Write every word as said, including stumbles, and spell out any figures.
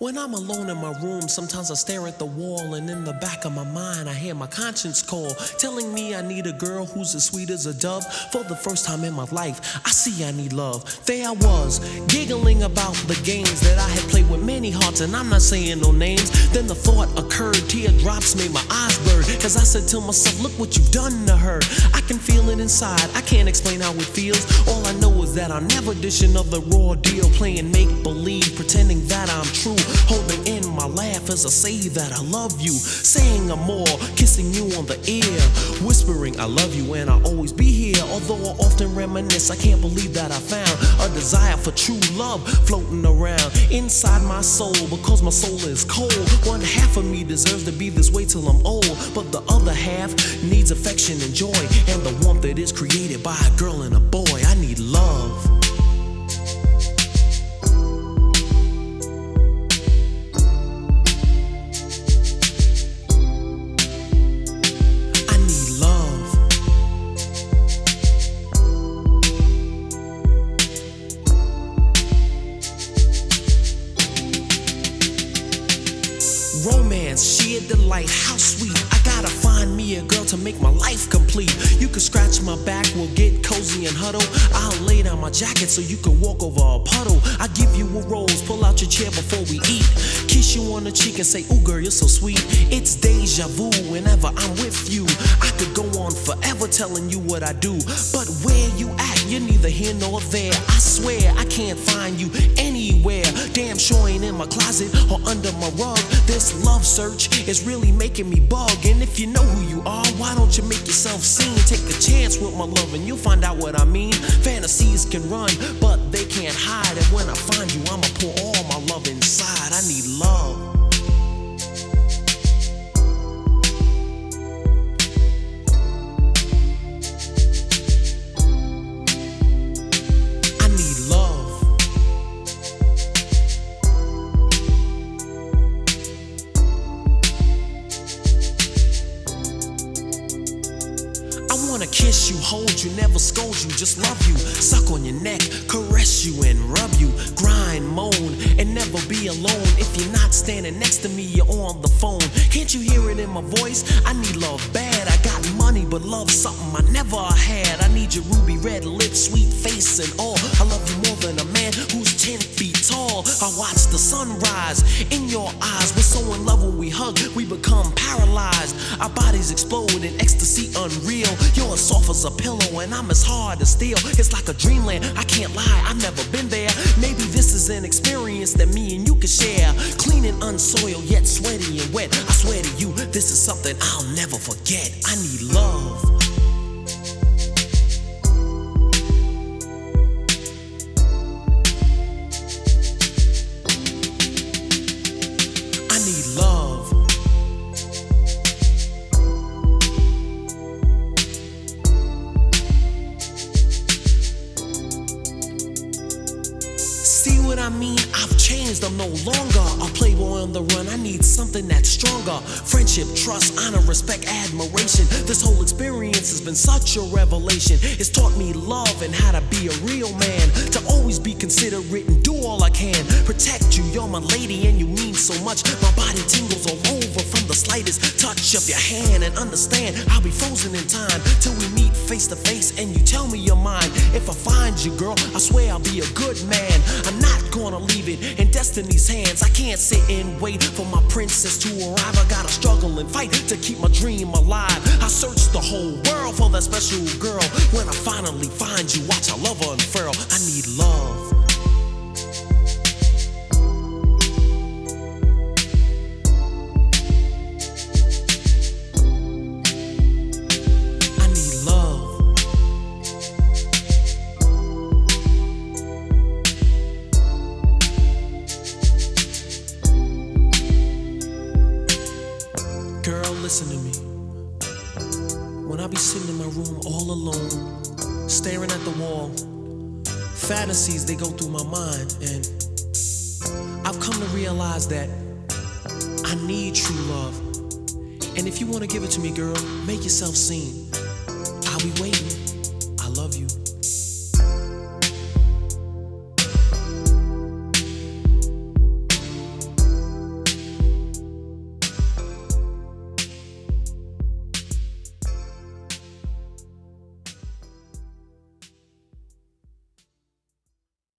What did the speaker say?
When I'm alone in my room, sometimes I stare at the wall, and in the back of my mind I hear my conscience call, telling me I need a girl who's as sweet as a dove. For the first time in my life, I see I need love. There I was, giggling about the games that I had played with many hearts, and I'm not saying no names. Then the thought occurred, teardrops made my eyes blur, cause I said to myself, look what you've done to her. I can feel it inside, I can't explain how it feels. All I know is that I'm never dishing of the raw deal, playing make-believe, pretending that I'm true, holding in my laugh as I say that I love you, saying I'm more, kissing you on the ear, whispering I love you and I'll always be here. Although I often reminisce, I can't believe that I found a desire for true love floating around inside my soul, because my soul is cold. One half of me deserves to be this way till I'm old, but the other half needs affection and joy, and the warmth that is created by a girl and a boy. I need love. Romance, sheer delight, how sweet. I gotta find me a girl to make my life complete. You can scratch my back, we'll get cozy and huddle. I'll lay down my jacket so you can walk over a puddle. I give you a rose, pull out your chair before we eat. Kiss you on the cheek and say, ooh girl, you're so sweet. It's deja vu whenever I'm with you. I could go on forever telling you what I do, but where you at, you're neither here nor there. I swear I can't find you anywhere. Damn sure ain't in my closet or under my rug. This love search is really making me bug. And if you know who you are, why don't you make yourself seen? Take a chance with my love and you'll find out what I mean. Fantasies can run, but they can't hide. And when I find you, I'ma pour all my love inside. I need love. I wanna kiss you, hold you, never scold you, just love you, suck on your neck, caress you and rub you, grind, moan, and never be alone. If you're not standing next to me, you're on the phone. Can't you hear it in my voice? I need love bad. I got money, but love something I never had. I need your ruby red lips, sweet face and all. I love you more than a man who's ten feet tall. I watch the sunrise in your eyes. We're so in love when we hug, we become paralyzed. Our bodies explode in ecstasy unreal. You're as soft as a pillow and I'm as hard as steel. It's like a dreamland, I can't lie, I've never been there. Maybe this is an experience that me and you can share. Clean and unsoiled, yet sweaty and wet. I swear to you, this is something I'll never forget. I need love. I need love. See what I mean? I've changed, I'm no longer a playboy on the run. I need something that's stronger. Friendship, trust, honor, respect, admiration. This whole experience has been such a revelation. It's taught me love and how to be a real man. To always be considerate and do all I can. Protect you, you're my lady and you mean so much. My body tingles all over from the slightest touch of your hand. And understand, I'll be frozen in time till we meet face to face and you tell me you're mine. If I find you, girl, I swear I'll be a good man. I'm not gonna leave it in destiny's hands. I can't sit and wait for my princess to arrive. I gotta struggle and fight to keep my dream alive. I search the whole world for that special girl. When I finally find you, watch I love her unfurl. I need love. Girl, listen to me. When I be sitting in my room all alone, staring at the wall, fantasies, they go through my mind, and I've come to realize that I need true love. And if you want to give it to me, girl, make yourself seen. I'll be waiting. I love you.